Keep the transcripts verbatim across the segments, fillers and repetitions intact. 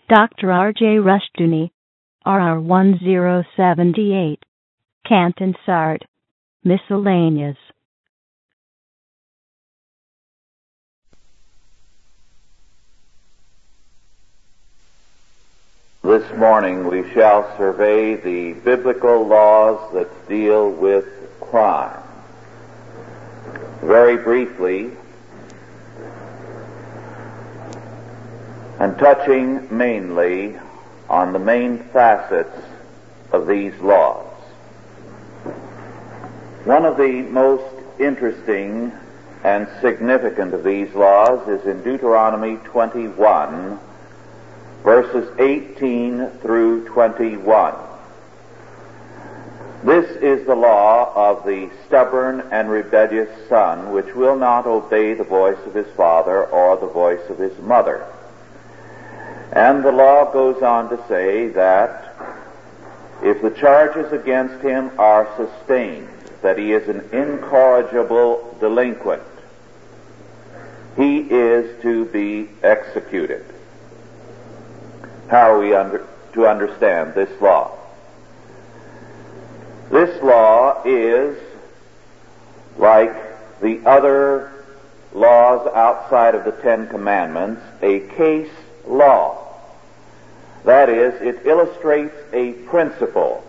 Doctor R J Rushdoony, R R one zero seven eight, Canton Sard, Miscellaneous. This morning we shall survey the biblical laws that deal with crime. Very briefly, and touching mainly on the main facets of these laws. One of the most interesting and significant of these laws is in Deuteronomy twenty-one, verses eighteen through twenty-one. This is the law of the stubborn and rebellious son, which will not obey the voice of his father or the voice of his mother. And the law goes on to say that if the charges against him are sustained, that he is an incorrigible delinquent, he is to be executed. How are we under, to understand this law? This law is like the other laws outside of the Ten Commandments, a case law. That is, it illustrates a principle.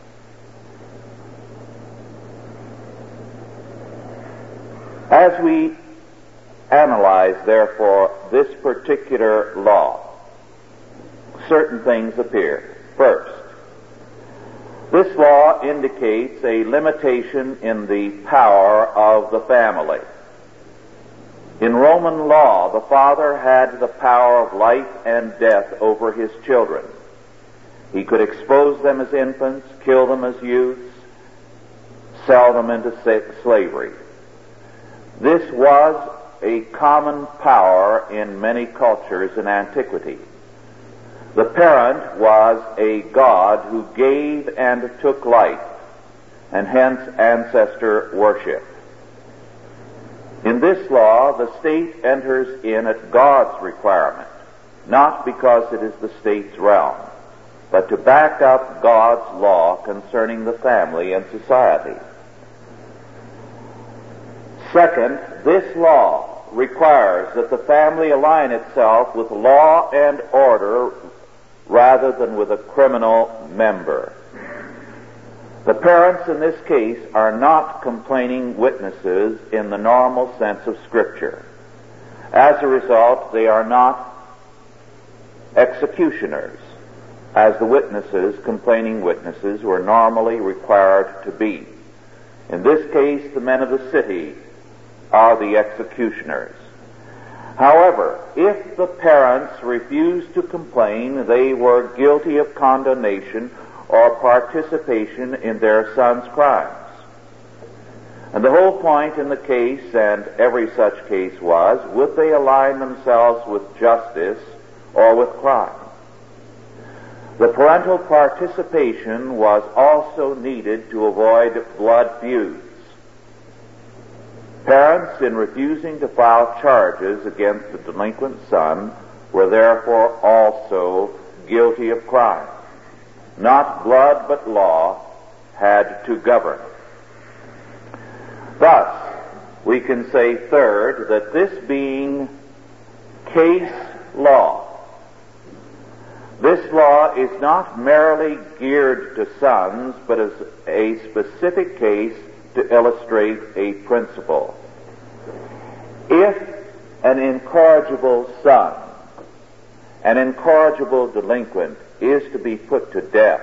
As we analyze, therefore, this particular law, certain things appear. First, this law indicates a limitation in the power of the family. In Roman law, the father had the power of life and death over his children. He could expose them as infants, kill them as youths, sell them into slavery. This was a common power in many cultures in antiquity. The parent was a god who gave and took life, and hence ancestor worship. In this law, the state enters in at God's requirement, not because it is the state's realm, but to back up God's law concerning the family and society. Second, this law requires that the family align itself with law and order rather than with a criminal member. The parents in this case are not complaining witnesses in the normal sense of Scripture. As a result, they are not executioners, as the witnesses, complaining witnesses, were normally required to be. In this case, the men of the city are the executioners. However, if the parents refused to complain, they were guilty of condemnation or participation in their son's crimes. And the whole point in the case, and every such case, was, would they align themselves with justice or with crime? The parental participation was also needed to avoid blood feuds. Parents, in refusing to file charges against the delinquent son, were therefore also guilty of crime. Not blood, but law had to govern. Thus, we can say, third, that this being case law, this law is not merely geared to sons, but is a specific case to illustrate a principle. If an incorrigible son, an incorrigible delinquent, is to be put to death,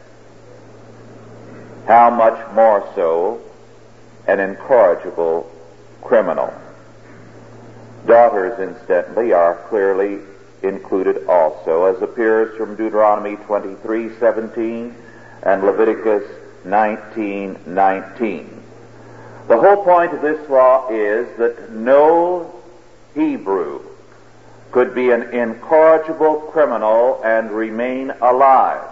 how much more so an incorrigible criminal? Daughters, incidentally, are clearly included also, as appears from Deuteronomy twenty-three seventeen and Leviticus nineteen nineteen. The whole point of this law is that no Hebrew could be an incorrigible criminal and remain alive.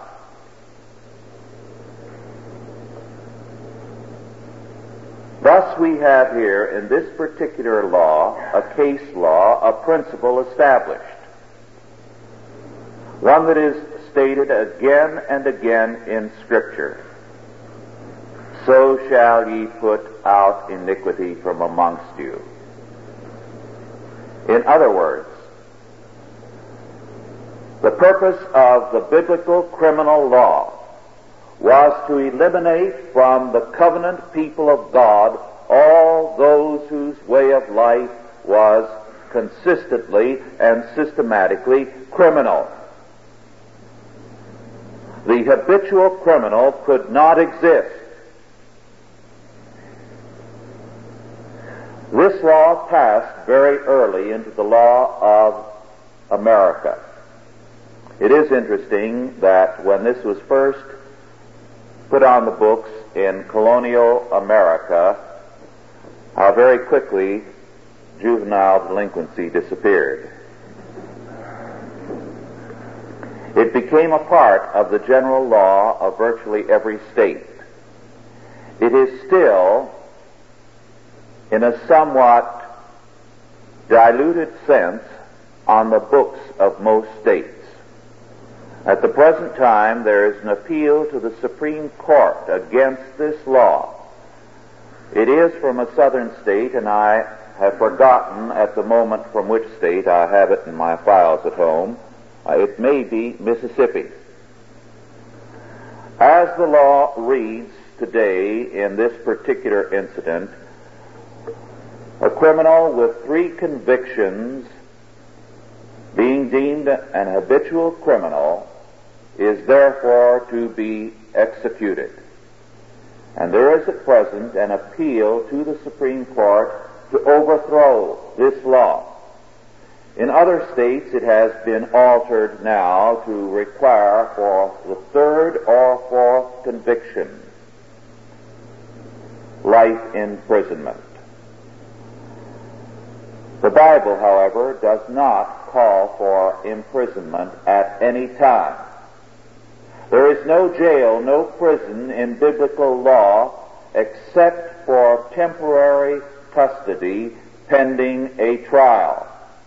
Thus we have here in this particular law, a case law, a principle established. one that is stated again and again in Scripture. So shall ye put out iniquity from amongst you. In other words, the purpose of the biblical criminal law was to eliminate from the covenant people of God all those whose way of life was consistently and systematically criminal. The habitual criminal could not exist. This law passed very early into the law of America. It is interesting that when this was first put on the books in colonial America, how very quickly juvenile delinquency disappeared. It became a part of the general law of virtually every state. It is still, in a somewhat diluted sense, on the books of most states. At the present time, there is an appeal to the Supreme Court against this law. It is from a southern state, and I have forgotten at the moment from which state. I have it in my files at home. Uh, it may be Mississippi. As the law reads today in this particular incident, a criminal with three convictions being deemed an habitual criminal is therefore to be executed. And there is at present an appeal to the Supreme Court to overthrow this law. In other states, it has been altered now to require for the third or fourth conviction life imprisonment. The Bible, however, does not call for imprisonment at any time. There is no jail, no prison in biblical law except for temporary custody pending a trial.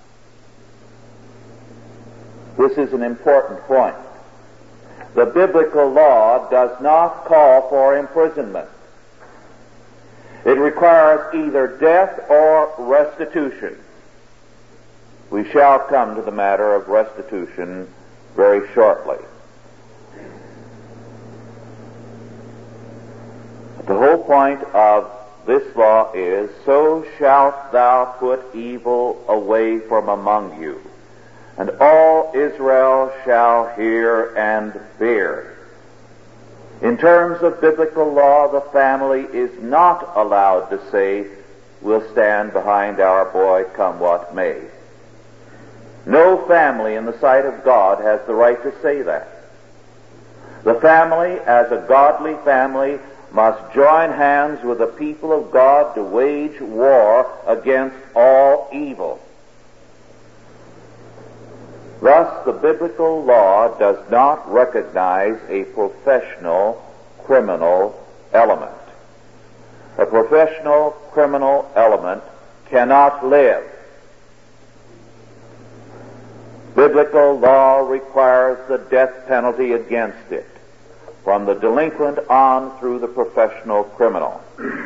This is an important point. The biblical law does not call for imprisonment. It requires either death or restitution. We shall come to the matter of restitution very shortly. The whole point of this law is, so shalt thou put evil away from among you, and all Israel shall hear and fear. In terms of biblical law, the family is not allowed to say, we'll stand behind our boy come what may. No family in the sight of God has the right to say that. The family, as a godly family, must join hands with the people of God to wage war against all evil. Thus, the biblical law does not recognize a professional criminal element. A professional criminal element cannot live. Biblical law requires the death penalty against it, from the delinquent on through the professional criminal.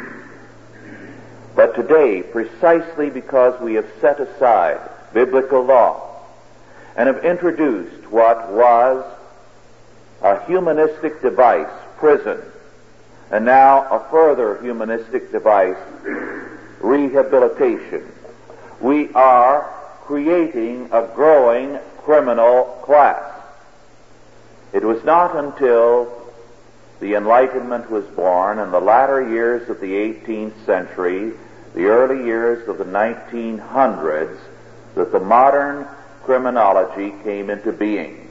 But today, precisely because we have set aside biblical law and have introduced what was a humanistic device, prison, and now a further humanistic device, rehabilitation, we are creating a growing criminal class. It was not until the Enlightenment was born in the latter years of the eighteenth century, the early years of the nineteen hundreds, that the modern criminology came into being.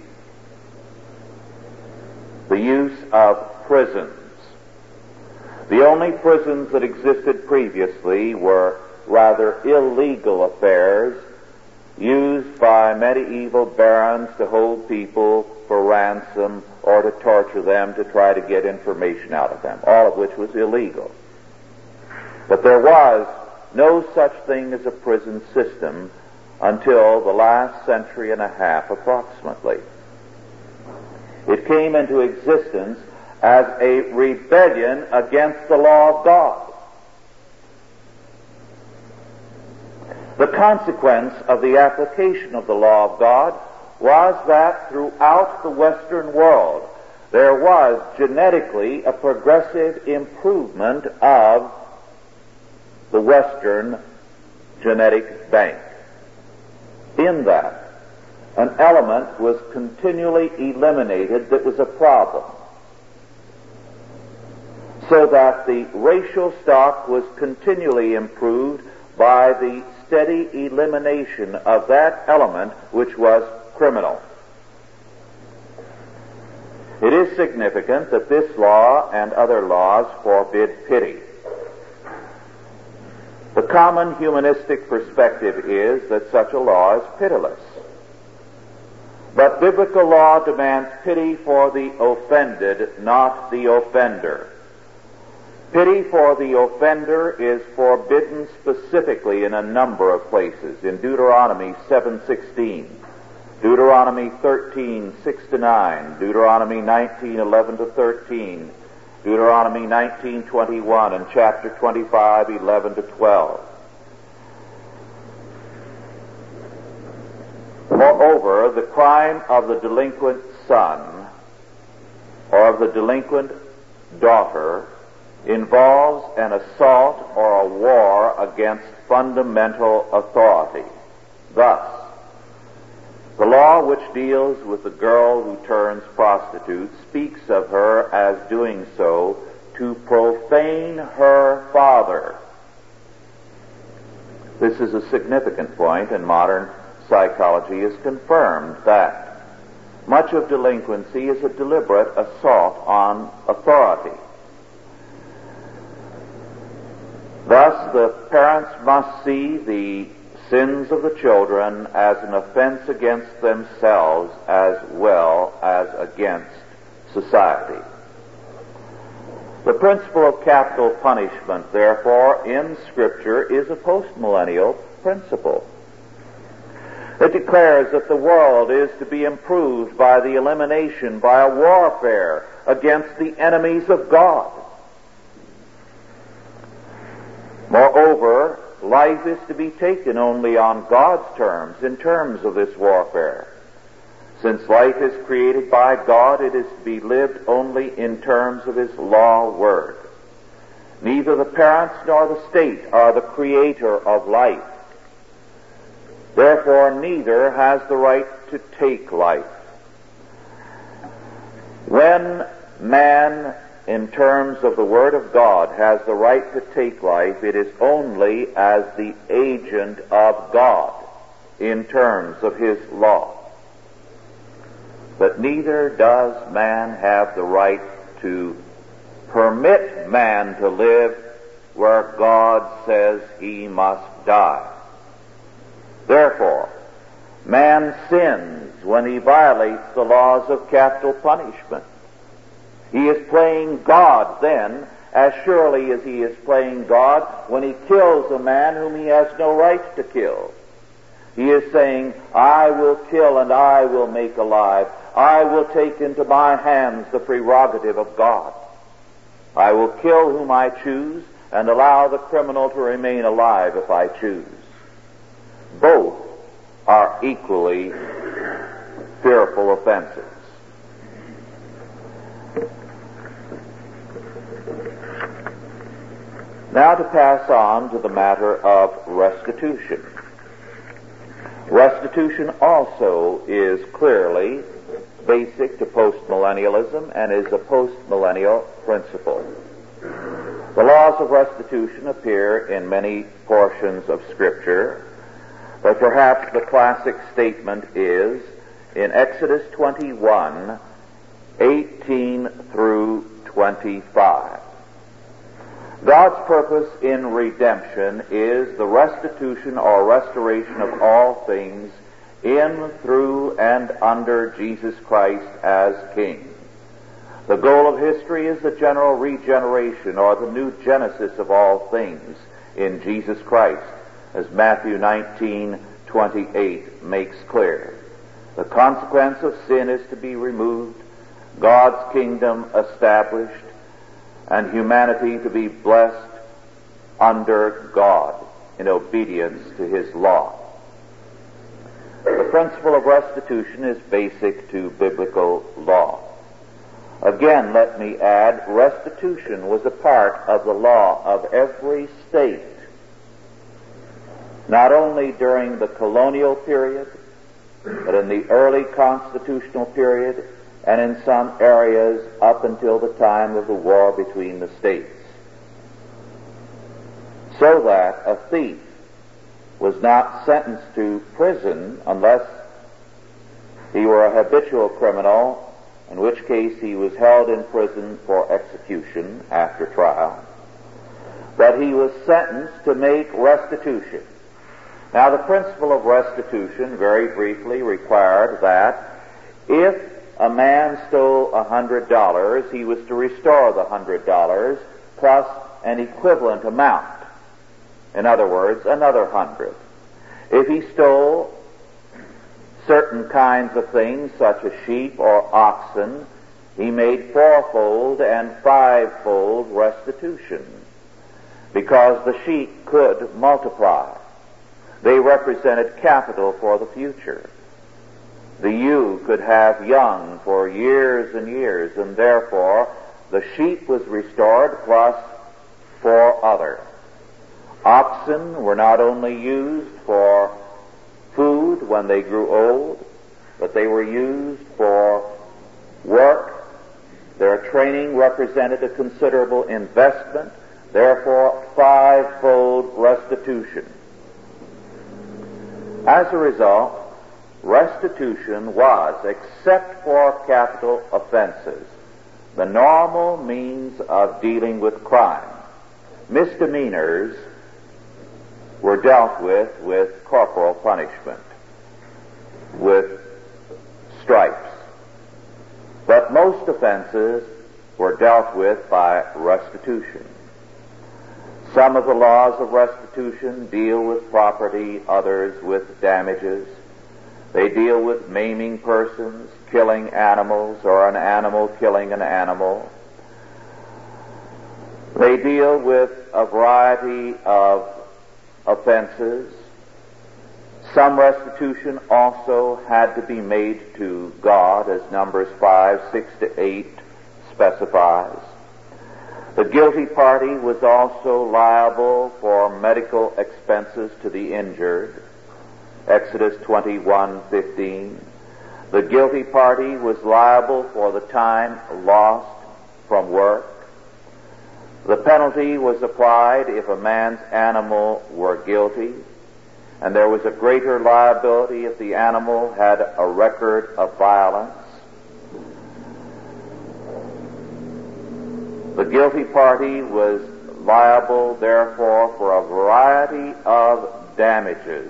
The use of prisons. The only prisons that existed previously were rather illegal affairs used by medieval barons to hold people for ransom or to torture them to try to get information out of them, all of which was illegal. But there was no such thing as a prison system until the last century and a half approximately. It came into existence as a rebellion against the law of God. The consequence of the application of the law of God was that throughout the Western world there was genetically a progressive improvement of the Western genetic bank. In that, an element was continually eliminated that was a problem, so that the racial stock was continually improved by the steady elimination of that element which was criminal. It is significant that this law and other laws forbid pity. The common humanistic perspective is that such a law is pitiless. But biblical law demands pity for the offended, not the offender. Pity for the offender is forbidden specifically in a number of places. In Deuteronomy seven sixteen, Deuteronomy thirteen six to nine, Deuteronomy nineteen eleven to thirteen, Deuteronomy nineteen twenty-one, and chapter twenty-five eleven to twelve. Moreover, the crime of the delinquent son or of the delinquent daughter involves an assault or a war against fundamental authority. Thus, the law which deals with the girl who turns prostitute speaks of her as doing so to profane her father. This is a significant point, and modern psychology has confirmed that much of delinquency is a deliberate assault on authority. Thus, the parents must see the sins of the children as an offense against themselves as well as against society. The principle of capital punishment, therefore, in Scripture is a postmillennial principle. It declares that the world is to be improved by the elimination, by a warfare against the enemies of God. Moreover, life is to be taken only on God's terms, in terms of this warfare. Since life is created by God, it is to be lived only in terms of His law word. Neither the parents nor the state are the creator of life. Therefore, neither has the right to take life. When man, in terms of the Word of God, has the right to take life, it is only as the agent of God in terms of His law. But neither does man have the right to permit man to live where God says he must die. Therefore, man sins when he violates the laws of capital punishment. He is playing God then, as surely as he is playing God when he kills a man whom he has no right to kill. He is saying, I will kill and I will make alive. I will take into my hands the prerogative of God. I will kill whom I choose and allow the criminal to remain alive if I choose. Both are equally fearful offenses. Now to pass on to the matter of restitution. Restitution also is clearly basic to postmillennialism and is a postmillennial principle. The laws of restitution appear in many portions of Scripture, but perhaps the classic statement is in Exodus twenty-one, eighteen through twenty-five. God's purpose in redemption is the restitution or restoration of all things in, through, and under Jesus Christ as King. The goal of history is the general regeneration or the new genesis of all things in Jesus Christ, as Matthew nineteen twenty-eight makes clear. The consequence of sin is to be removed. God's kingdom established, and humanity to be blessed under God in obedience to His law. The principle of restitution is basic to biblical law. Again, let me add, restitution was a part of the law of every state, not only during the colonial period, but in the early constitutional period, and in some areas up until the time of the war between the states. So that a thief was not sentenced to prison unless he were a habitual criminal, in which case he was held in prison for execution after trial. But he was sentenced to make restitution. Now, the principle of restitution, very briefly, required that if a man stole a hundred dollars, he was to restore the hundred dollars plus an equivalent amount. In other words, another hundred. If he stole certain kinds of things, such as sheep or oxen, he made fourfold and fivefold restitution, because the sheep could multiply. They represented capital for the future. The ewe could have young for years and years, and therefore the sheep was restored plus four others. Oxen were not only used for food when they grew old, but they were used for work. Their training represented a considerable investment, therefore fivefold restitution. As a result, restitution was, except for capital offenses, the normal means of dealing with crime. Misdemeanors were dealt with with corporal punishment, with stripes. But most offenses were dealt with by restitution. Some of the laws of restitution deal with property, others with damages. They deal with maiming persons, killing animals, or an animal killing an animal. They deal with a variety of offenses. Some restitution also had to be made to God, as Numbers five, six to eight specifies. The guilty party was also liable for medical expenses to the injured, Exodus twenty-one fifteen. The guilty party was liable for the time lost from work. The penalty was applied if a man's animal were guilty, and there was a greater liability if the animal had a record of violence. The guilty party was liable, therefore, for a variety of damages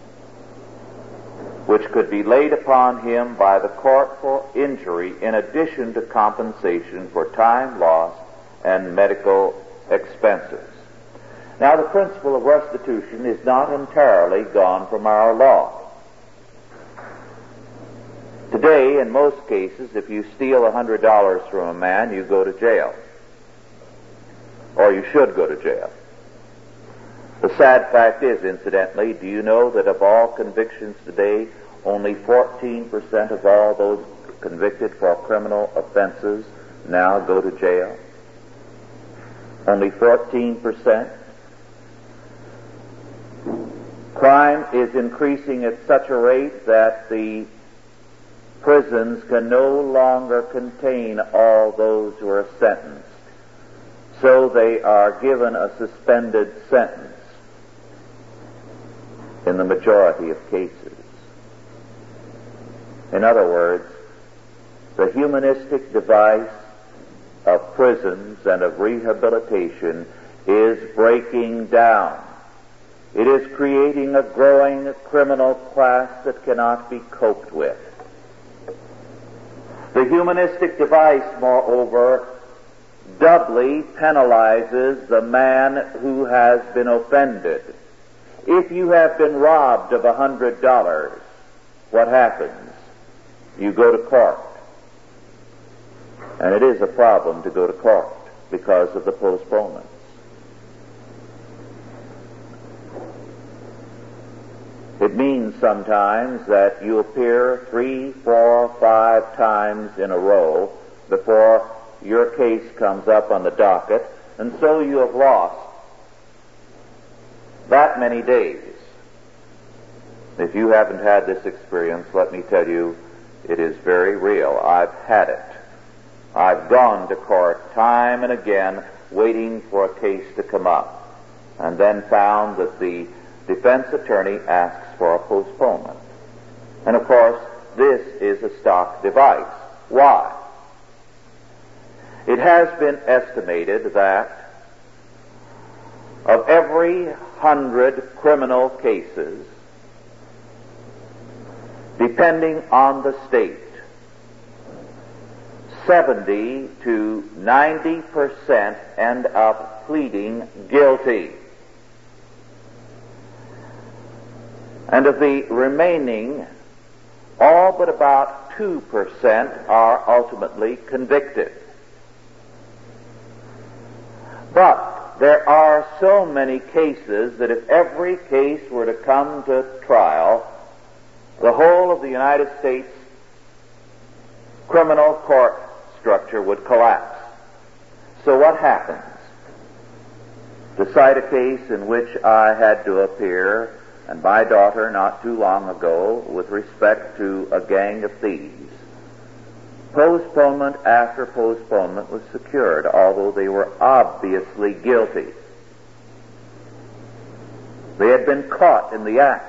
which could be laid upon him by the court for injury, in addition to compensation for time lost and medical expenses. Now, the principle of restitution is not entirely gone from our law. Today, in most cases, if you steal a hundred dollars from a man, you go to jail. Or you should go to jail. The sad fact is, incidentally, do you know that of all convictions today, only fourteen percent of all those convicted for criminal offenses now go to jail? Only fourteen percent. Crime is increasing at such a rate that the prisons can no longer contain all those who are sentenced. So they are given a suspended sentence in the majority of cases. In other words, the humanistic device of prisons and of rehabilitation is breaking down. It is creating a growing criminal class that cannot be coped with. The humanistic device, moreover, doubly penalizes the man who has been offended. If you have been robbed of a hundred dollars, what happens? You go to court. And it is a problem to go to court because of the postponements. It means sometimes that you appear three, four, five times in a row before your case comes up on the docket, and so you have lost that many days. If you haven't had this experience, let me tell you, it is very real. I've had it. I've gone to court time and again waiting for a case to come up, and then found that the defense attorney asks for a postponement. And of course, this is a stock device. Why? It has been estimated that of every hundred criminal cases, depending on the state, seventy to ninety percent end up pleading guilty. And of the remaining, all but about two percent are ultimately convicted. But there are so many cases that if every case were to come to trial, the whole of the United States criminal court structure would collapse. So what happens? To cite a case in which I had to appear, and my daughter not too long ago, with respect to a gang of thieves, postponement after postponement was secured, although they were obviously guilty. They had been caught in the act.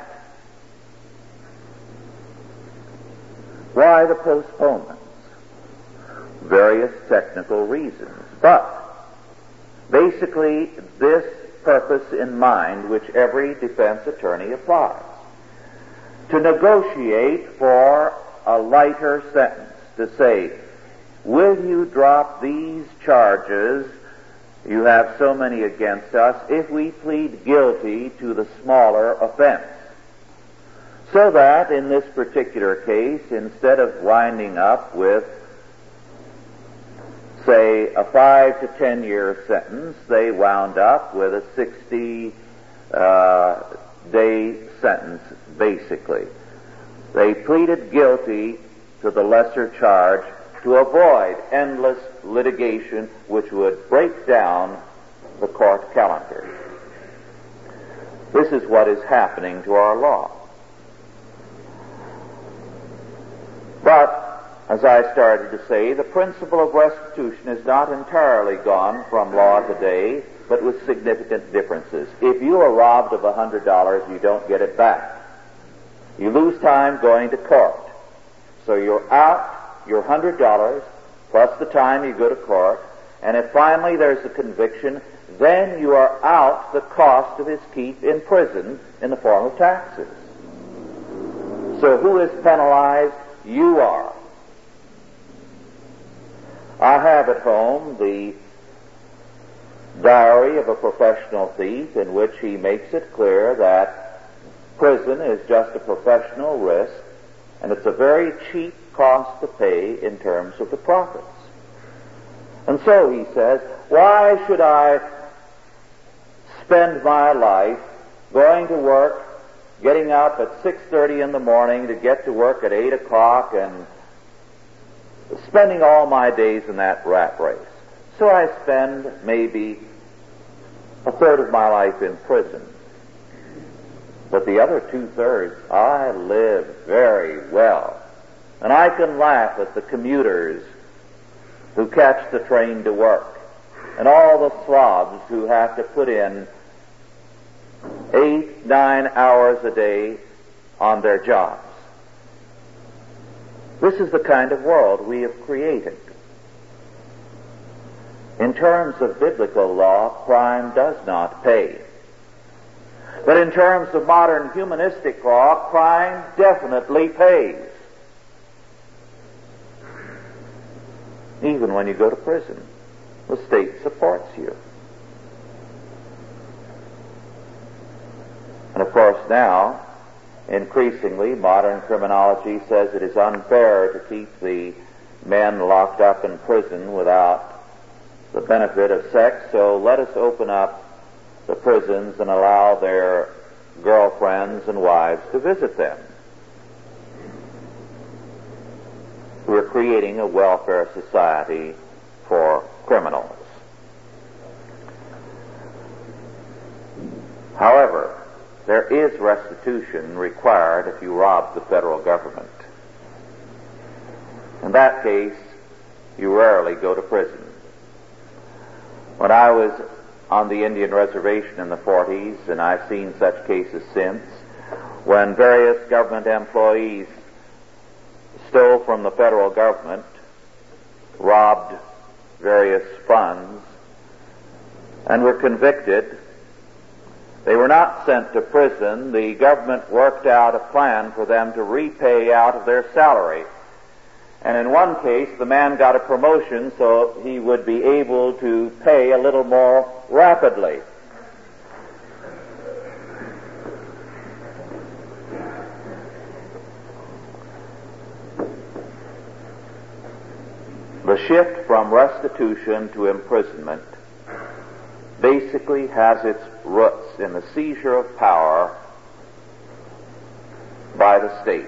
Why the postponements? Various technical reasons. But basically this purpose in mind which every defense attorney applies. To negotiate for a lighter sentence. To say, will you drop these charges, you have so many against us, if we plead guilty to the smaller offense? So that in this particular case, instead of winding up with, say, a five to ten year sentence, they wound up with a sixty uh, day sentence, basically. They pleaded guilty to the lesser charge to avoid endless litigation which would break down the court calendar. This is what is happening to our law. But, as I started to say, the principle of restitution is not entirely gone from law today, but with significant differences. If you are robbed of one hundred dollars, you don't get it back. You lose time going to court. So you're out your one hundred dollars, plus the time you go to court, and if finally there's a conviction, then you are out the cost of his keep in prison in the form of taxes. So who is penalized? You are. I have at home the diary of a professional thief in which he makes it clear that prison is just a professional risk, and it's a very cheap cost to pay in terms of the profits. And so he says, why should I spend my life going to work, getting up at six thirty in the morning to get to work at eight o'clock, and spending all my days in that rat race? So I spend maybe a third of my life in prison. But the other two-thirds, I live very well. And I can laugh at the commuters who catch the train to work, and all the slobs who have to put in eight, nine hours a day on their jobs. This is the kind of world we have created. In terms of biblical law, crime does not pay. But in terms of modern humanistic law, crime definitely pays. Even when you go to prison, the state supports you. And of course now, increasingly, modern criminology says it is unfair to keep the men locked up in prison without the benefit of sex, so let us open up the prisons and allow their girlfriends and wives to visit them. We're creating a welfare society for criminals. However, there is restitution required if you rob the federal government. In that case, you rarely go to prison. When I was on the Indian reservation in the forties, and I've seen such cases since, when various government employees stole from the federal government, robbed various funds, and were convicted, they were not sent to prison. The government worked out a plan for them to repay out of their salary. And in one case, the man got a promotion so he would be able to pay a little more rapidly. The shift from restitution to imprisonment basically has its roots in the seizure of power by the state.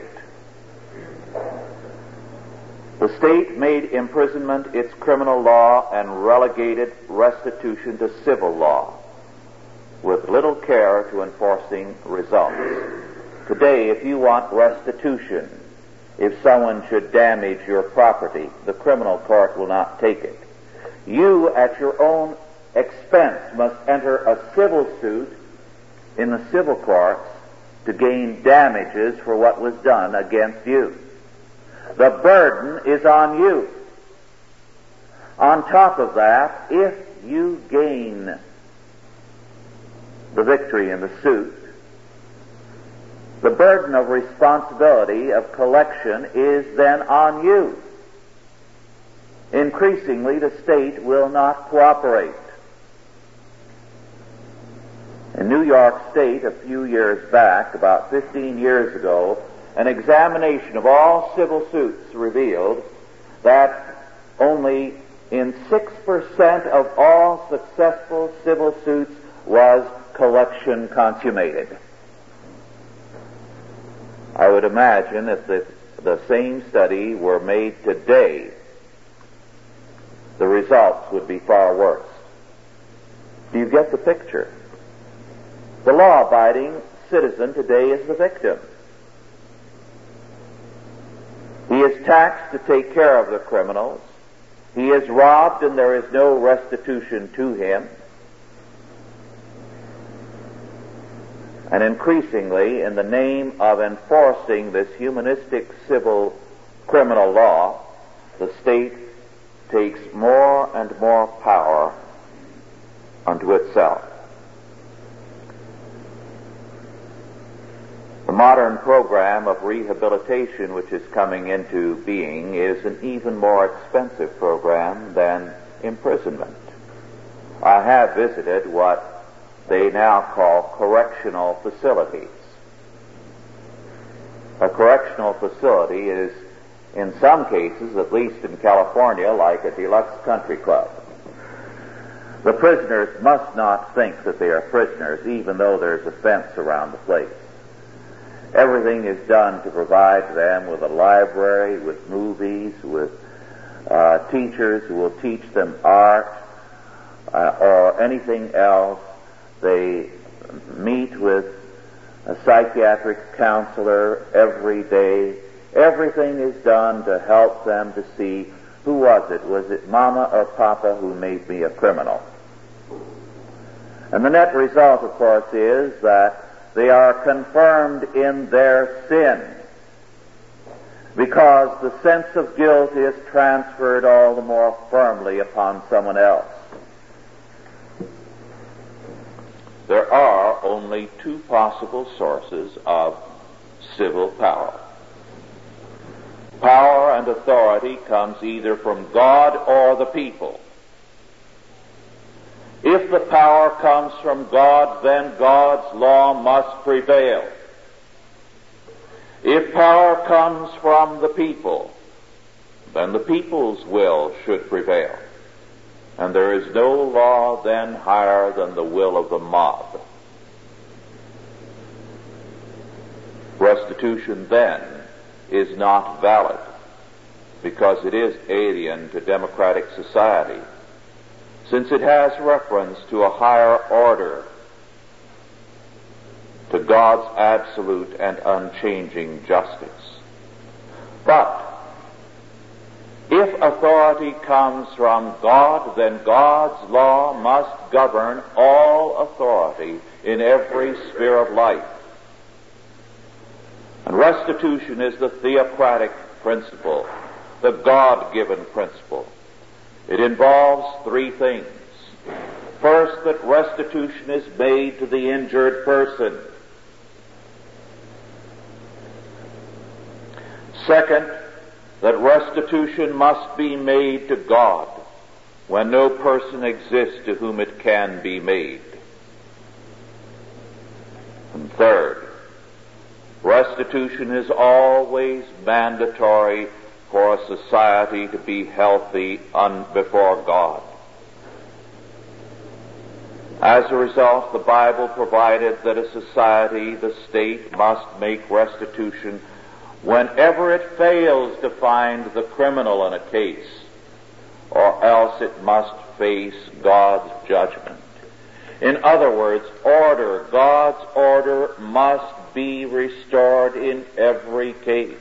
The state made imprisonment its criminal law and relegated restitution to civil law, with little care to enforcing results. Today, if you want restitution, if someone should damage your property, the criminal court will not take it. You, at your own expense, must enter a civil suit in the civil courts to gain damages for what was done against you. The burden is on you. On top of that, if you gain the victory in the suit, the burden of responsibility of collection is then on you. Increasingly, the state will not cooperate. In New York State, a few years back, about fifteen years ago, an examination of all civil suits revealed that only in six percent of all successful civil suits was collection consummated. I would imagine if the, the same study were made today, the results would be far worse. Do you get the picture? The law-abiding citizen today is the victim. He is taxed to take care of the criminals. He is robbed and there is no restitution to him. And increasingly, in the name of enforcing this humanistic civil criminal law, the state takes more and more power unto itself. The modern program of rehabilitation which is coming into being is an even more expensive program than imprisonment. I have visited what they now call correctional facilities. A correctional facility is, in some cases, at least in California, like a deluxe country club. The prisoners must not think that they are prisoners, even though there's a fence around the place. Everything is done to provide them with a library, with movies, with uh, teachers who will teach them art uh, or anything else. They meet with a psychiatric counselor every day. Everything is done to help them to see, who was it? Was it Mama or Papa who made me a criminal? And the net result, of course, is that they are confirmed in their sin, because the sense of guilt is transferred all the more firmly upon someone else. There are only two possible sources of civil power. Power and authority comes either from God or the people. If the power comes from God, then God's law must prevail. If power comes from the people, then the people's will should prevail. And there is no law then higher than the will of the mob. Restitution then is not valid because it is alien to democratic society, since it has reference to a higher order, to God's absolute and unchanging justice. But if authority comes from God, then God's law must govern all authority in every sphere of life. And restitution is the theocratic principle, the God-given principle. It involves three things. First, that restitution is made to the injured person. Second, that restitution must be made to God when no person exists to whom it can be made. And third, restitution is always mandatory for a society to be healthy un- before God. As a result, the Bible provided that a society, the state, must make restitution whenever it fails to find the criminal in a case, or else it must face God's judgment. In other words, order, God's order must be restored in every case.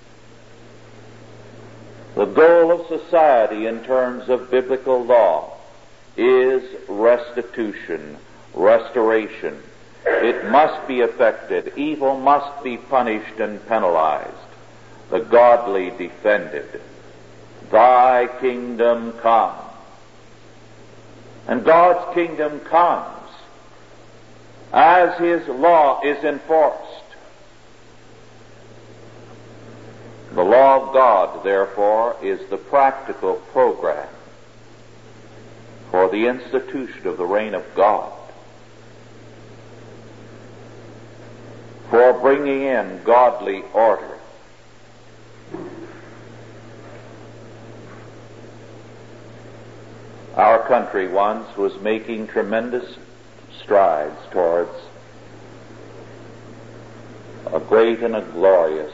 The goal of society in terms of biblical law is restitution, restoration. It must be effected. Evil must be punished and penalized. The godly defended. Thy kingdom come. And God's kingdom comes as His law is enforced. The law of God, therefore, is the practical program for the institution of the reign of God, for bringing in godly order. Our country once was making tremendous strides towards a great and a glorious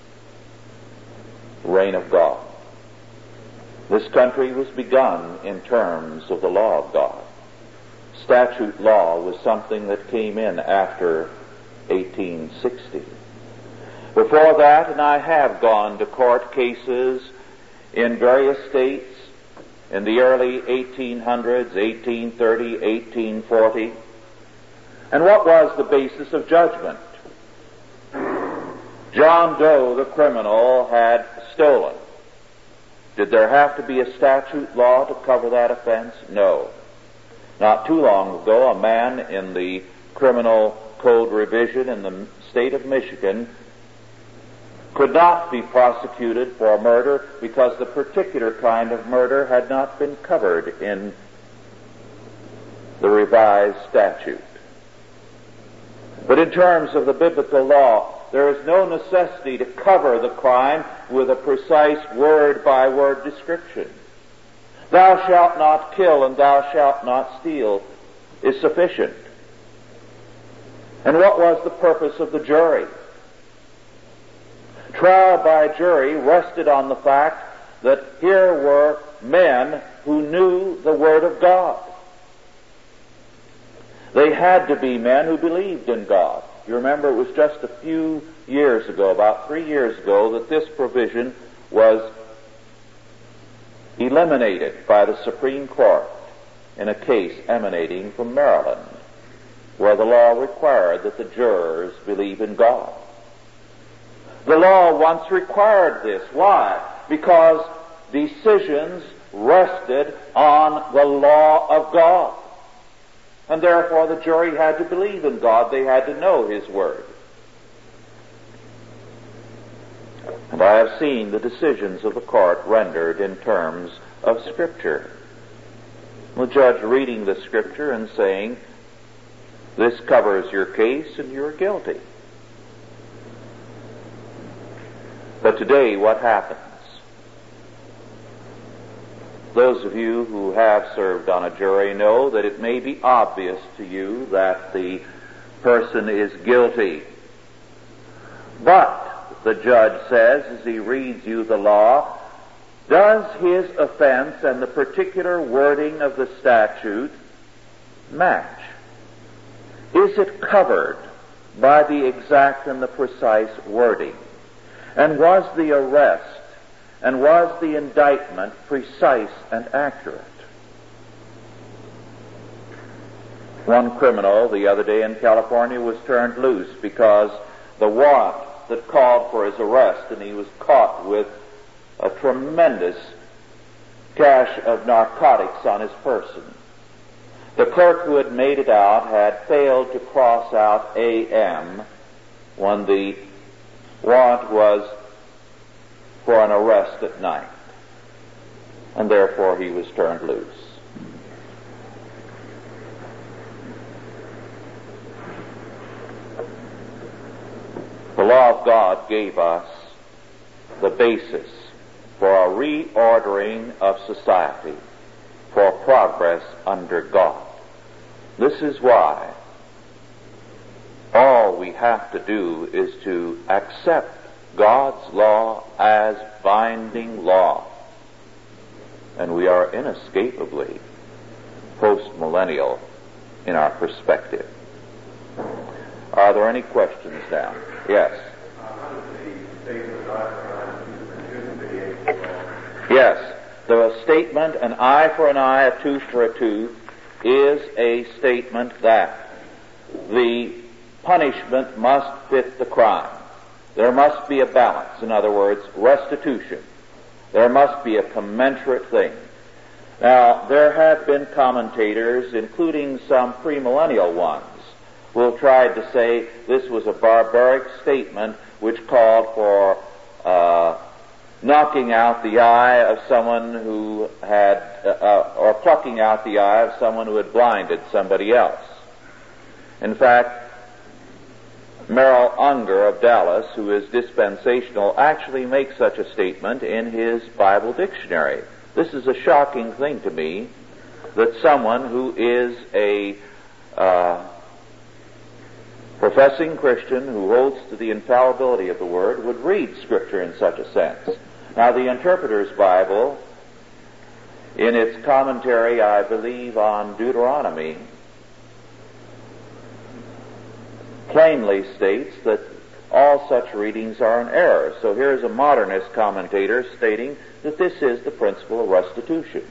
reign of God. This country was begun in terms of the law of God. Statute law was something that came in after eighteen sixty. Before that, and I have gone to court cases in various states in the early eighteen hundreds, eighteen thirty, eighteen forty. And what was the basis of judgment? John Doe, the criminal, had stolen. Did there have to be a statute law to cover that offense? No. Not too long ago, a man in the criminal code revision in the state of Michigan could not be prosecuted for murder because the particular kind of murder had not been covered in the revised statute. But in terms of the biblical law, there is no necessity to cover the crime with a precise word-by-word description. Thou shalt not kill and thou shalt not steal is sufficient. And what was the purpose of the jury? Trial by jury rested on the fact that here were men who knew the Word of God. They had to be men who believed in God. You remember it was just a few years ago, about three years ago, that this provision was eliminated by the Supreme Court in a case emanating from Maryland, where the law required that the jurors believe in God. The law once required this. Why? Because decisions rested on the law of God. And therefore the jury had to believe in God. They had to know His Word. And I have seen the decisions of the court rendered in terms of Scripture. The judge reading the Scripture and saying, this covers your case and you're guilty. But today what happens? Those of you who have served on a jury know that it may be obvious to you that the person is guilty. But, the judge says as he reads you the law, does his offense and the particular wording of the statute match? Is it covered by the exact and the precise wording? And was the arrest and was the indictment precise and accurate? One criminal the other day in California was turned loose because the warrant that called for his arrest, and he was caught with a tremendous cache of narcotics on his person. The clerk who had made it out had failed to cross out A M when the warrant was for an arrest at night, and therefore he was turned loose. The law of God gave us the basis for a reordering of society, for progress under God. This is why all we have to do is to accept God's law as binding law. And we are inescapably post-millennial in our perspective. Are there any questions now? Yes. Yes. The statement, an eye for an eye, a tooth for a tooth, is a statement that the punishment must fit the crime. There must be a balance. In other words, restitution. There must be a commensurate thing. Now, there have been commentators, including some premillennial ones, who have tried to say this was a barbaric statement which called for uh, knocking out the eye of someone who had, uh, or plucking out the eye of someone who had blinded somebody else. In fact, Merrill Unger of Dallas, who is dispensational, actually makes such a statement in his Bible dictionary. This is a shocking thing to me, that someone who is a uh, professing Christian who holds to the infallibility of the Word would read Scripture in such a sense. Now, the Interpreter's Bible, in its commentary, I believe, on Deuteronomy, plainly states that all such readings are in error. So here's a modernist commentator stating that this is the principle of restitution.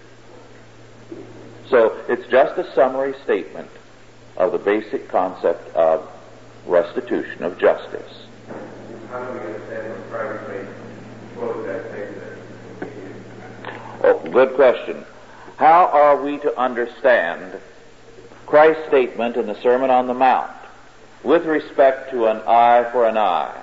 So it's just a summary statement of the basic concept of restitution of justice. How do we understand what Christ made quote that statement? Oh, good question. How are we to understand Christ's statement in the Sermon on the Mount with respect to an eye for an eye?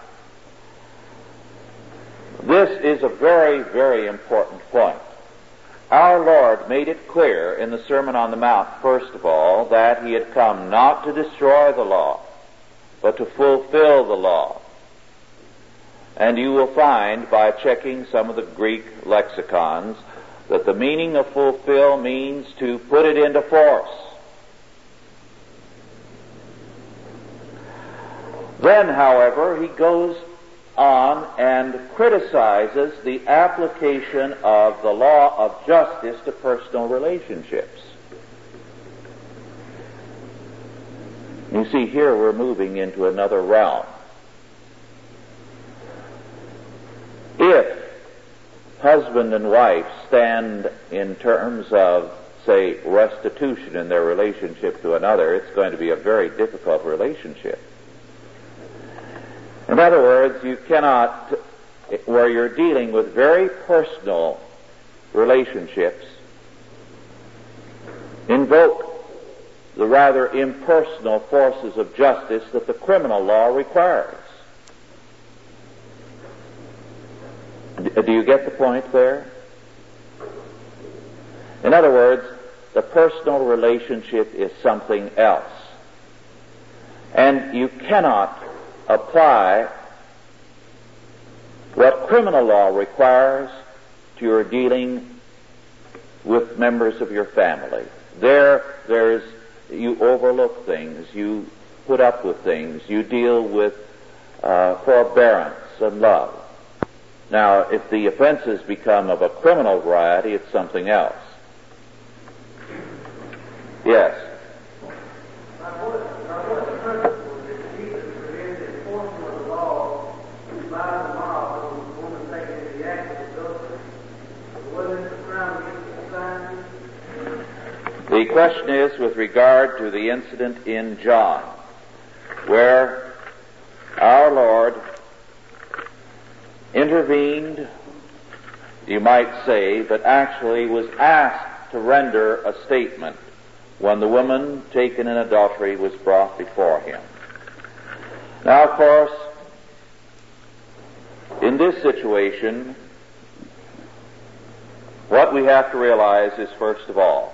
This is a very, very important point. Our Lord made it clear in the Sermon on the Mount, first of all, that He had come not to destroy the law, but to fulfill the law. And you will find, by checking some of the Greek lexicons, that the meaning of fulfill means to put it into force. Then, however, he goes on and criticizes the application of the law of justice to personal relationships. You see, here we're moving into another realm. If husband and wife stand in terms of, say, restitution in their relationship to another, it's going to be a very difficult relationship. In other words, you cannot, where you're dealing with very personal relationships, invoke the rather impersonal forces of justice that the criminal law requires. Do you get the point there? In other words, the personal relationship is something else. And you cannot apply what criminal law requires to your dealing with members of your family. There, there's, you overlook things, you put up with things, you deal with uh, forbearance and love. Now, if the offenses become of a criminal variety, it's something else. Yes. The question is with regard to the incident in John, where our Lord intervened, you might say, but actually was asked to render a statement when the woman taken in adultery was brought before him. Now, of course, in this situation, what we have to realize is, first of all,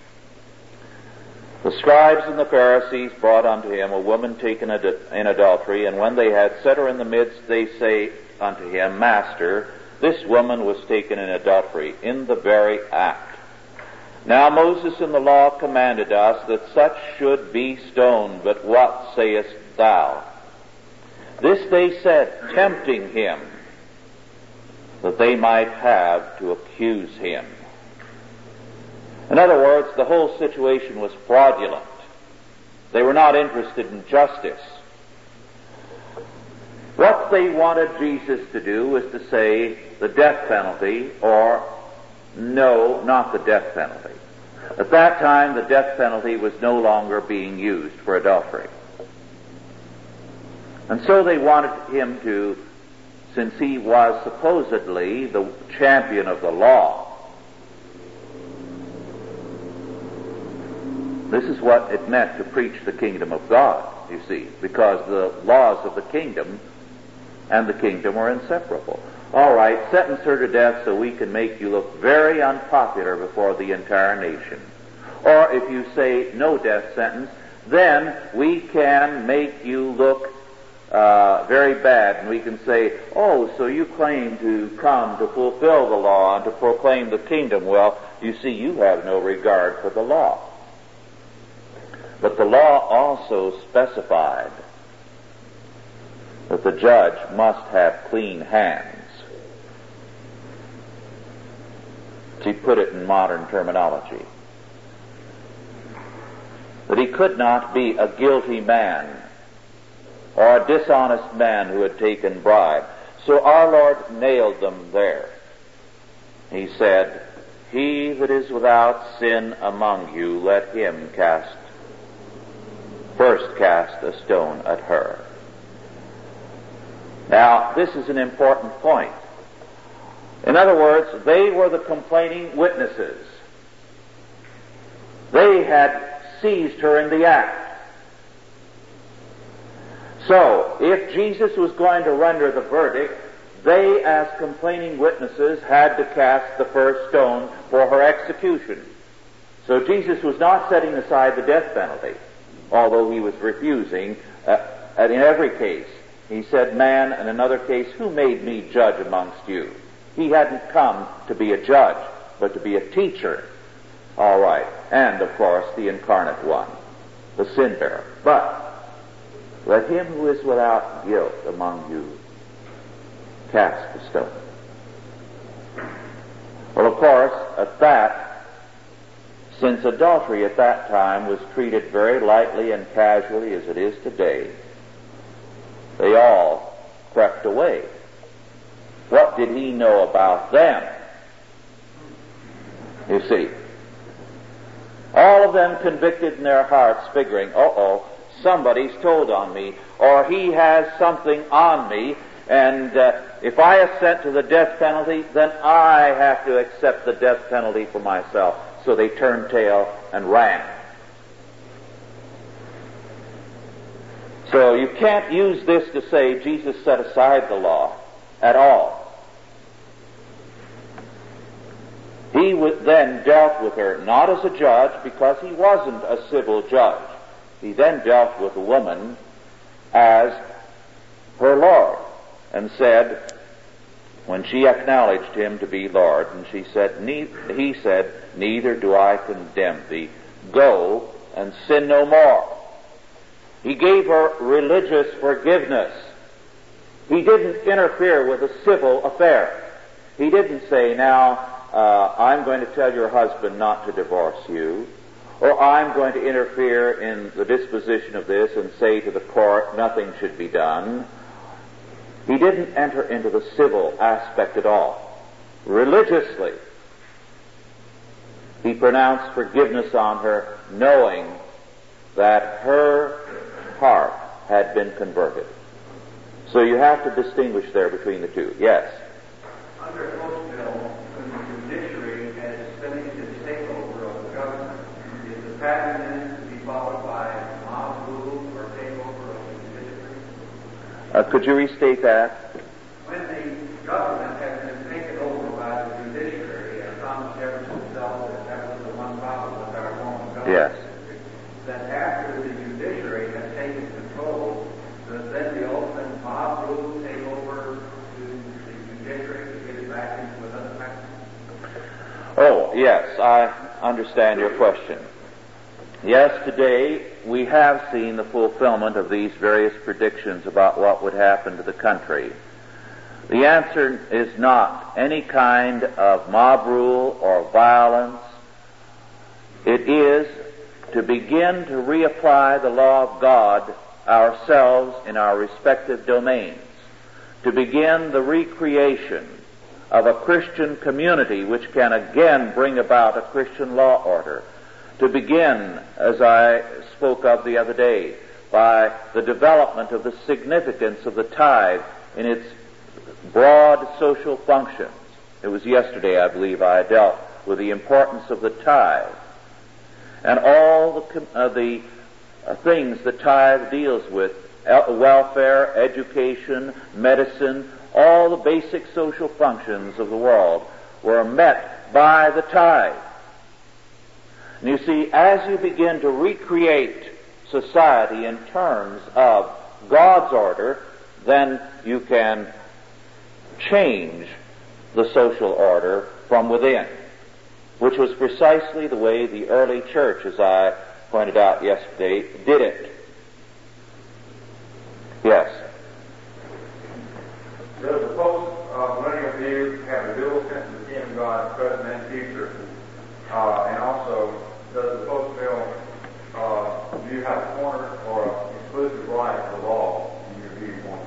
the scribes and the Pharisees brought unto him a woman taken in adultery, and when they had set her in the midst, they say unto him, Master, this woman was taken in adultery, in the very act. Now Moses in the law commanded us that such should be stoned, but what sayest thou? This they said, tempting him, that they might have to accuse him. In other words, the whole situation was fraudulent. They were not interested in justice. What they wanted Jesus to do was to say the death penalty, or no, not the death penalty. At that time, the death penalty was no longer being used for adultery. And so they wanted him to, since he was supposedly the champion of the law, this is what it meant to preach the kingdom of God, you see, because the laws of the kingdom and the kingdom are inseparable. All right, sentence her to death so we can make you look very unpopular before the entire nation. Or if you say no death sentence, then we can make you look uh, very bad, and we can say, oh, so you claim to come to fulfill the law and to proclaim the kingdom. Well, you see, you have no regard for the law. But the law also specified that the judge must have clean hands. To put it in modern terminology, that he could not be a guilty man or a dishonest man who had taken bribe. So our Lord nailed them there. He said, he that is without sin among you, let him cast First cast a stone at her. Now, this is an important point. In other words, they were the complaining witnesses. They had seized her in the act. So, if Jesus was going to render the verdict, they, as complaining witnesses, had to cast the first stone for her execution. So Jesus was not setting aside the death penalty, although he was refusing uh, in every case. He said, man, in another case, who made me judge amongst you? He hadn't come to be a judge, but to be a teacher. All right. And, of course, the incarnate one, the sin bearer. But let him who is without guilt among you cast the stone. Well, of course, at that, since adultery at that time was treated very lightly and casually as it is today, they all crept away. What did he know about them? You see, all of them convicted in their hearts, figuring, uh-oh, somebody's told on me, or he has something on me, and uh, if I assent to the death penalty, then I have to accept the death penalty for myself. So they turned tail and ran. So you can't use this to say Jesus set aside the law at all. He would then dealt with her not as a judge, because he wasn't a civil judge. He then dealt with the woman as her Lord and said, when she acknowledged him to be Lord, and she said, ne- he said, "Neither do I condemn thee. Go and sin no more." He gave her religious forgiveness. He didn't interfere with a civil affair. He didn't say, "Now, uh, I'm going to tell your husband not to divorce you," or "I'm going to interfere in the disposition of this and say to the court nothing should be done." He didn't enter into the civil aspect at all. Religiously, he pronounced forgiveness on her, knowing that her heart had been converted. So you have to distinguish there between the two. Yes? Under Pope's bill, when the judiciary has finished its takeover of the government, is the pattern then to be followed by mob rule or takeover of the judiciary? Uh, could you restate that? When the government has been taken over by the judiciary, and Thomas Jefferson felt that that was the one problem with our Roman government, Yes. that after the judiciary has taken control, does then the ultimate mob rule take over to the judiciary to get it back into another mechanism? Oh, yes, I understand your question. Yes, today we have seen the fulfillment of these various predictions about what would happen to the country. The answer is not any kind of mob rule or violence. It is to begin to reapply the law of God ourselves in our respective domains, to begin the recreation of a Christian community which can again bring about a Christian law order, to begin, as I spoke of the other day, by the development of the significance of the tithe in its broad social functions. It was yesterday, I believe, I dealt with the importance of the tithe and all the, uh, the uh, things the tithe deals with: el- welfare, education, medicine. All the basic social functions of the world were met by the tithe. And you see, as you begin to recreate society in terms of God's order, then you can change the social order from within, which was precisely the way the early church, as I pointed out yesterday, did it. Yes? Does the post-millennial view have a dual sense of the kingdom of God, present and future? Uh, and also, does the post-mill uh, view have a corner or an exclusive right for law in your viewpoint?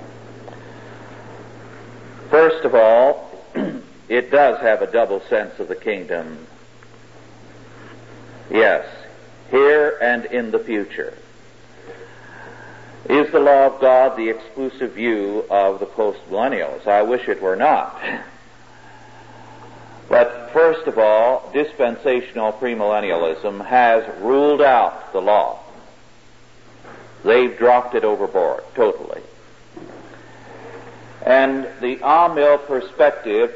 First of all, it does have a double sense of the kingdom. Yes, here and in the future. Is the law of God the exclusive view of the post-millennials? I wish it were not. But first of all, dispensational premillennialism has ruled out the law. They've dropped it overboard totally. And the Amill perspective,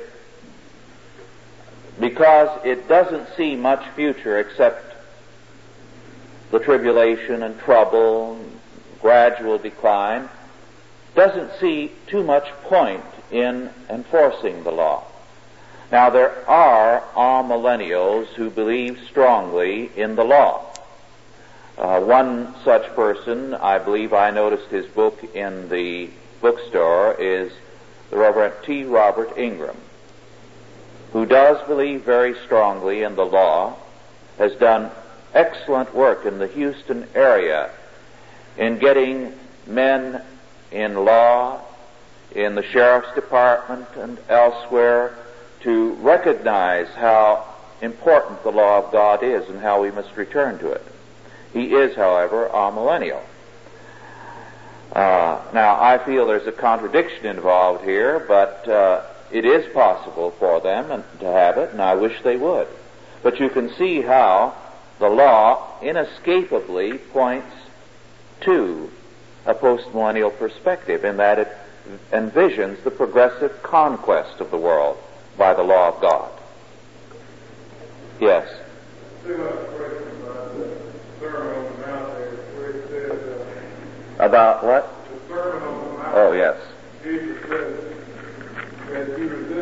because it doesn't see much future except the tribulation and trouble and gradual decline, doesn't see too much point in enforcing the law. Now, there are amillennials who believe strongly in the law. Uh, one such person, I believe I noticed his book in the bookstore, is the Reverend T. Robert Ingram, who does believe very strongly in the law, has done excellent work in the Houston area in getting men in law, in the sheriff's department and elsewhere, to recognize how important the law of God is and how we must return to it. He is, however, amillennial. Uh, now, I feel there's a contradiction involved here, but uh, it is possible for them and, to have it, and I wish they would. But you can see how the law inescapably points to a postmillennial perspective, in that it envisions the progressive conquest of the world by the law of God. Yes? About what? Oh, yes. Jesus says that he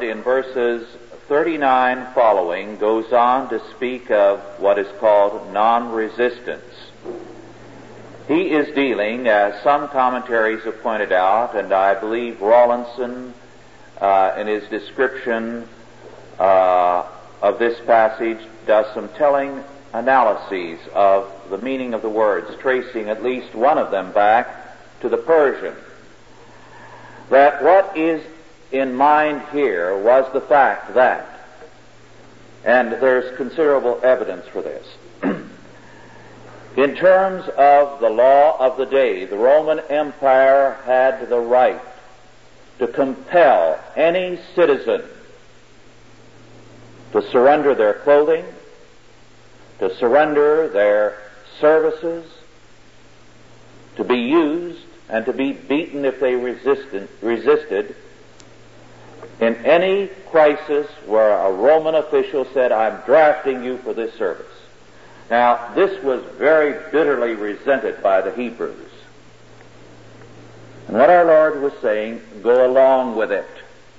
Lord, in verses thirty-nine following, goes on to speak of what is called non-resistance. He is dealing, as some commentaries have pointed out, and I believe Rawlinson, uh, in his description uh, of this passage, does some telling analyses of the meaning of the words, tracing at least one of them back to the Persian. That what is in mind here was the fact that, and there's considerable evidence for this, in terms of the law of the day, the Roman Empire had the right to compel any citizen to surrender their clothing, to surrender their services, to be used and to be beaten if they resisted, resisted in any crisis where a Roman official said, "I'm drafting you for this service." Now, this was very bitterly resented by the Hebrews. And what our Lord was saying, go along with it.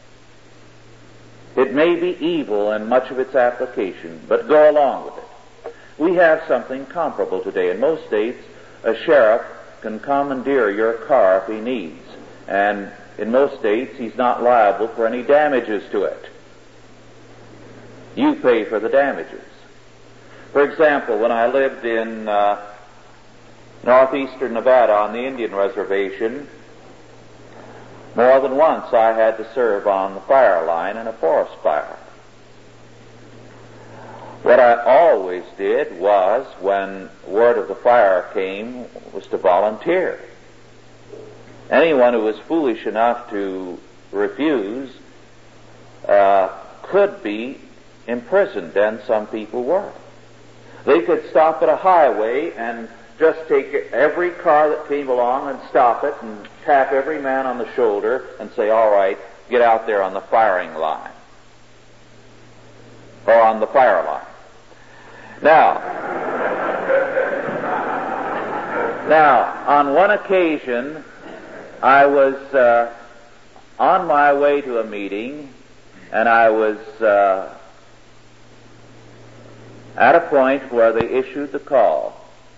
It may be evil in much of its application, but go along with it. We have something comparable today. In most states, a sheriff can commandeer your car if he needs, and in most states he's not liable for any damages to it. You pay for the damages. For example, when I lived in uh, northeastern Nevada on the Indian reservation, more than once I had to serve on the fire line in a forest fire. What I always did was, when word of the fire came, was to volunteer. Anyone who was foolish enough to refuse uh, could be imprisoned, and some people were. They could stop at a highway and just take every car that came along and stop it and tap every man on the shoulder and say, "All right, get out there on the firing line," or on the fire line. Now, now, on one occasion, I was uh, on my way to a meeting, and I was uh, at a point where they issued the call.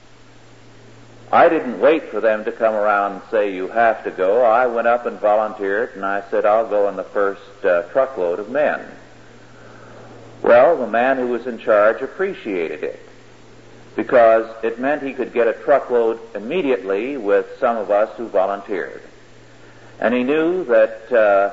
I didn't wait for them to come around and say, "You have to go." I went up and volunteered, and I said, "I'll go in the first uh, truckload of men." Well, the man who was in charge appreciated it, because it meant he could get a truckload immediately with some of us who volunteered. And he knew that, uh,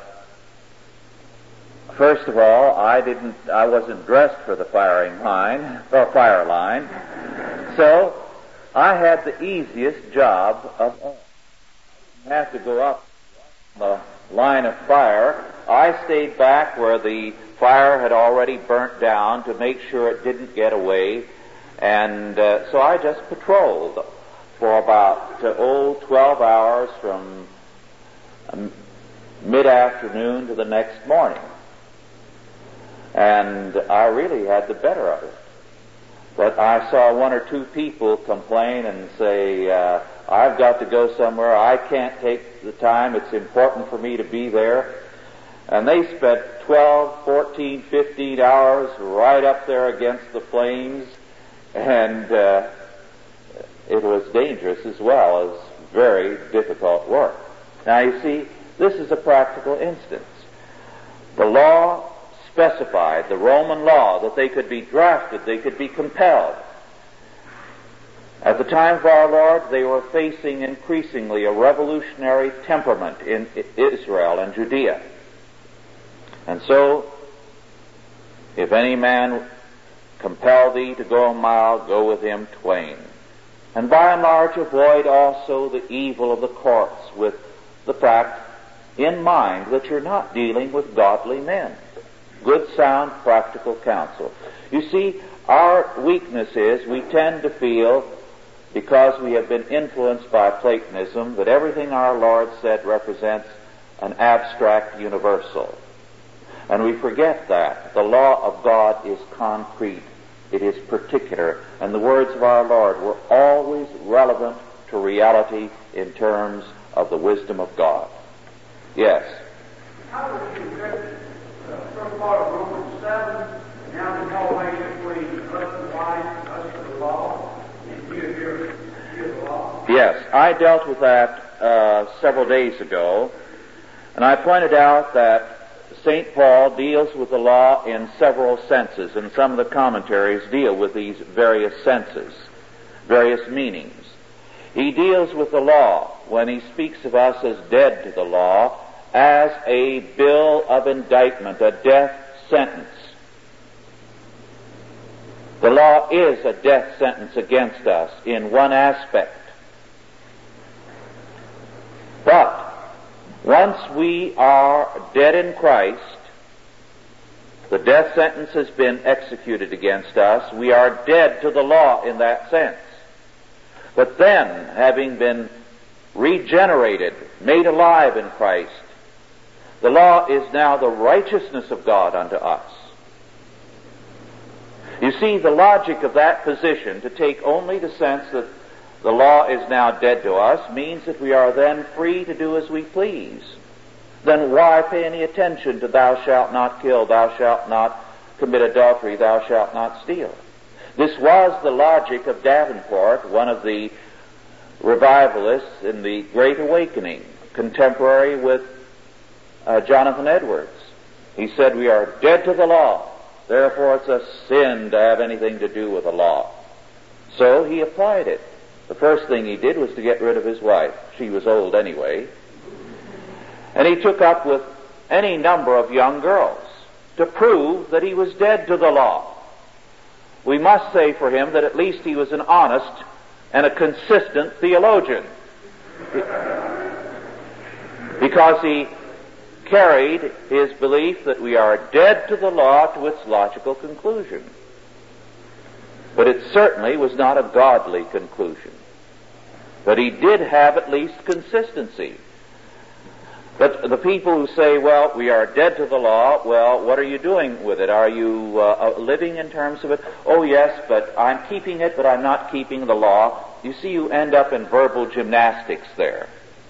first of all, I didn't, I wasn't dressed for the firing line, or fire line, so I had the easiest job of all. I didn't have to go up the line of fire. I stayed back where the fire had already burnt down to make sure it didn't get away, and uh, so I just patrolled for about uh, oh, twelve hours from um, mid-afternoon to the next morning. And I really had the better of it. But I saw one or two people complain and say, uh, "I've got to go somewhere. I can't take the time. It's important for me to be there." And they spent twelve, fourteen, fifteen hours right up there against the flames, and uh, it was dangerous as well as very difficult work. Now you see, this is a practical instance. The law specified, the Roman law, that they could be drafted, they could be compelled. At the time of our Lord, they were facing increasingly a revolutionary temperament in Israel and Judea. And so, if any man compel thee to go a mile, go with him twain. And by and large, avoid also the evil of the courts, with the fact in mind that you're not dealing with godly men. Good, sound, practical counsel. You see, our weakness is we tend to feel, because we have been influenced by Platonism, that everything our Lord said represents an abstract universal. And we forget that. The law of God is concrete. It is particular. And the words of our Lord were always relevant to reality in terms of the wisdom of God. Yes? How would you judge uh, I dealt with that uh, several days ago, and I pointed out that Saint Paul deals with the law in several senses, and some of the commentaries deal with these various senses, various meanings. He deals with the law when he speaks of us as dead to the law as a bill of indictment, a death sentence. The law is a death sentence against us in one aspect. But once we are dead in Christ, the death sentence has been executed against us. We are dead to the law in that sense. But then, having been regenerated, made alive in Christ, the law is now the righteousness of God unto us. You see, the logic of that position, to take only the sense that the law is now dead to us, means that we are then free to do as we please. Then why pay any attention to thou shalt not kill, thou shalt not commit adultery, thou shalt not steal? This was the logic of Davenport, one of the revivalists in the Great Awakening, contemporary with uh, Jonathan Edwards. He said, we are dead to the law, therefore it's a sin to have anything to do with the law. So he applied it. The first thing he did was to get rid of his wife. She was old anyway. And he took up with any number of young girls to prove that he was dead to the law. We must say for him that at least he was an honest and a consistent theologian, because he carried his belief that we are dead to the law to its logical conclusion. But it certainly was not a godly conclusion. But he did have at least consistency. But the people who say, well, we are dead to the law, well, what are you doing with it? Are you uh, living in terms of it? Oh, yes, but I'm keeping it, but I'm not keeping the law. You see, you end up in verbal gymnastics there.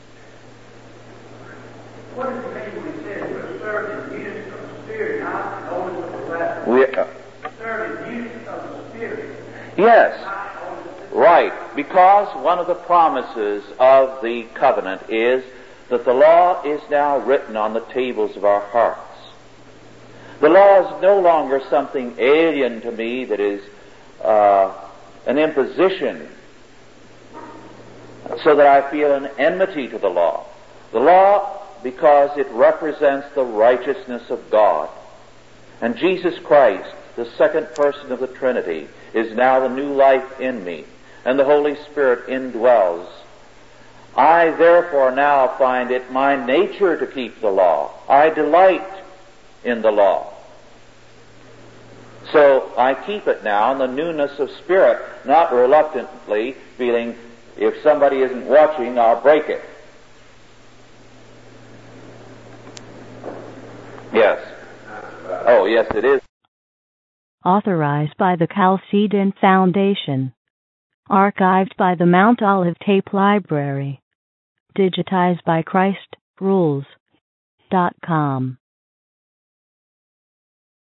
What does it mean when he says we're serving in unity of the Spirit, not only with the left? We, uh, serving in unity of the Spirit. Yes. Right, because one of the promises of the covenant is that the law is now written on the tables of our hearts. The law is no longer something alien to me that is uh, an imposition so that I feel an enmity to the law. The law, because it represents the righteousness of God. And Jesus Christ, the second person of the Trinity, is now the new life in me, and the Holy Spirit indwells. I therefore now find it my nature to keep the law. I delight in the law. So I keep it now in the newness of spirit, not reluctantly feeling if somebody isn't watching, I'll break it. Yes. Oh, yes, it is. Authorized by the Chalcedon Foundation. Archived by the Mount Olive Tape Library. Digitized by Christ Rules dot com.